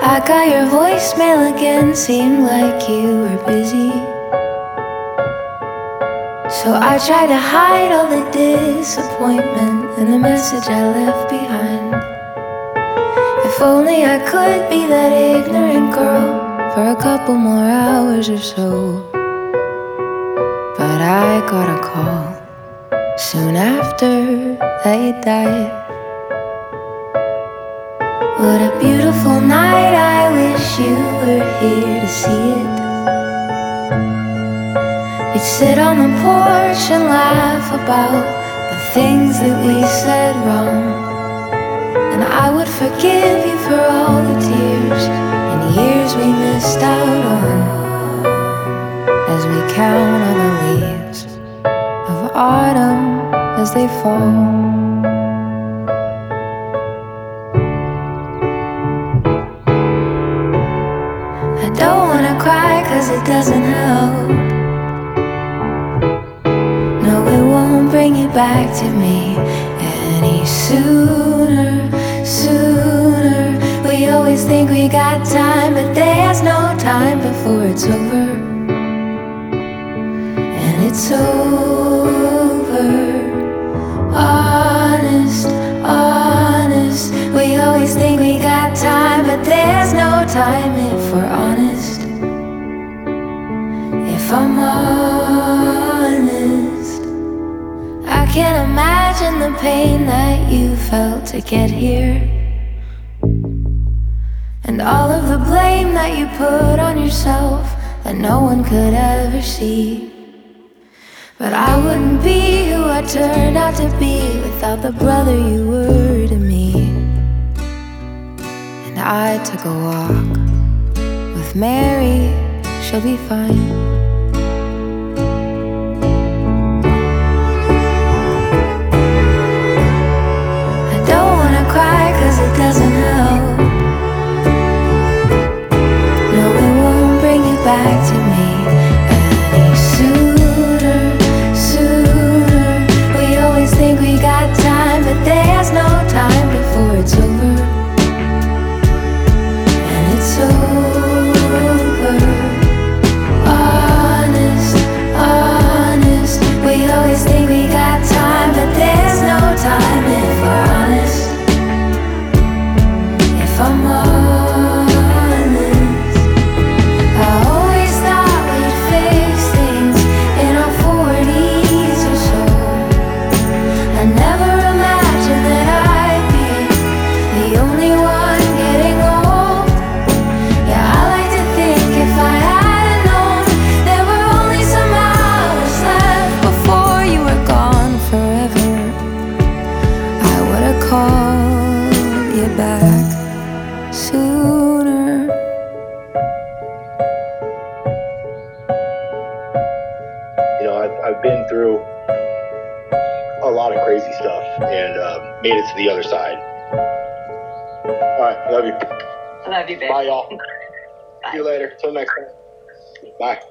I got your voicemail again, seemed like you were busy. So I tried to hide all the disappointment and the message I left behind. If only I could be that ignorant girl for a couple more hours or so. But I got a call soon after they died. What a beautiful night, I wish you were here to see it. We'd sit on the porch and laugh about the things that we said wrong. And I would forgive you for all the tears and years we missed out on, as we count on the leaves of autumn as they fall. I don't wanna cry 'cause it doesn't help. No, it won't bring you back to me any sooner. We always think we got time, but there's no time before it's over. And it's over. Honest. We always think we got time, but there's no time if we're honest. If I'm honest, I can't imagine the pain that you felt to get here, and all of the blame that you put on yourself that no one could ever see. But I wouldn't be who I turned out to be without the brother you were to me. And I took a walk with Mary, she'll be fine. I don't wanna cry 'cause it doesn't help. No, it won't bring you back to me any sooner. We always think we got time, but there's no time before it's over. And it's over. Honest. We always think we got time, but there's no time if we're honest. If I'm honest, I always thought we'd fix things in our 40s or so. I never imagined that I'd be the only one getting old. Yeah, I like to think if I hadn't known there were only some hours left before you were gone forever, I would've called you back sooner. You know, I've been through a lot of crazy stuff and made it to the other side. All right, love you. I love you, babe. Bye, y'all. Bye. See you later. Till next time. Bye.